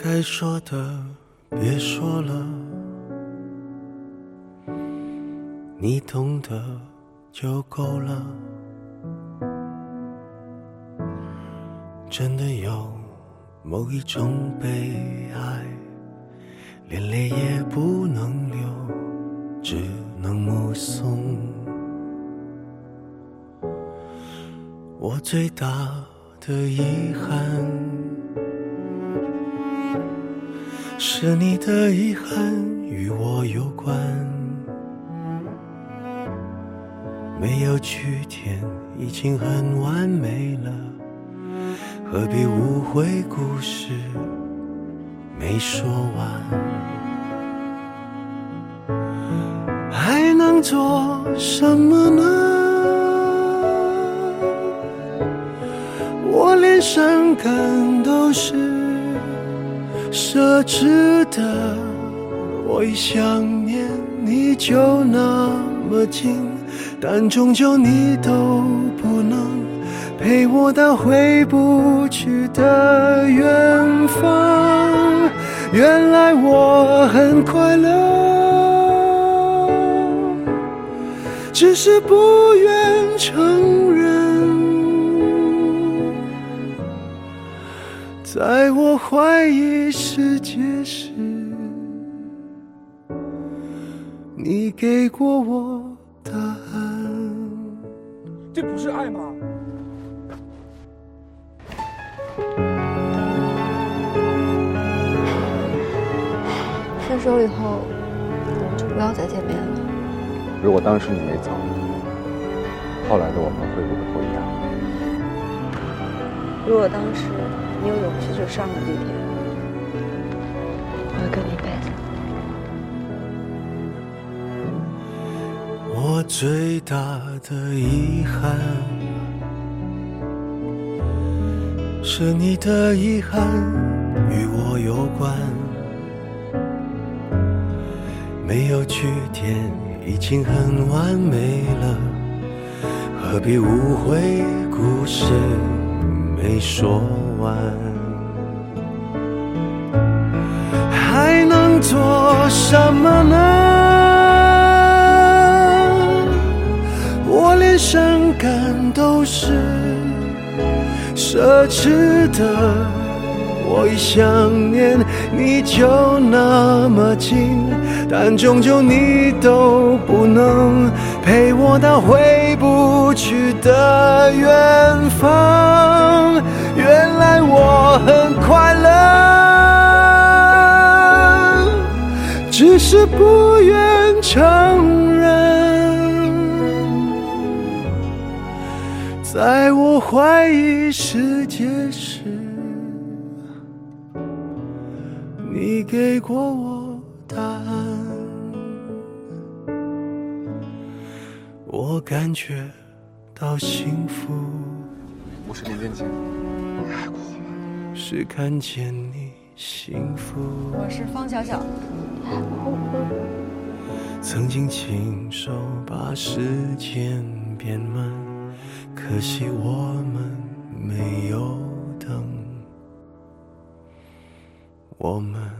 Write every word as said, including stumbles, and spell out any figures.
该说的别说了，你懂得就够了。真的有某一种悲哀，连泪也不能流，只能目送。我最大的遗憾，是你的遗憾与我有关，没有句点已经很完美了，何必误会故事没说完。还能做什么呢？我连伤感都是奢侈的，我一想念你就那么近，但终究你都不能陪我到回不去的远方。原来我很快乐，只是不愿承认。在我怀疑世界时，你给过我答案。 这不是爱吗？ 分手以后，我们就不要再见面了。 如果当时你没走，后来的我们会不会不一样？ 如果当时你有勇气去上了地铁，我会跟你一辈子。 我最大的遗憾，是你的遗憾与我有关，没有句点已经很完美了，何必误会故事没说完。还能做什么呢？我连伤感都是奢侈的，我一想念你就那么近，但终究你都不能陪我到回不去的远方。原来我很快乐，只是不愿承认。在我怀疑世界时，你给过我答案。我感觉到幸福， 我是林建清，你爱过我吗？ 是看见你幸福。 我是方小小， 曾经亲手把时间变慢，可惜我们没有等，我们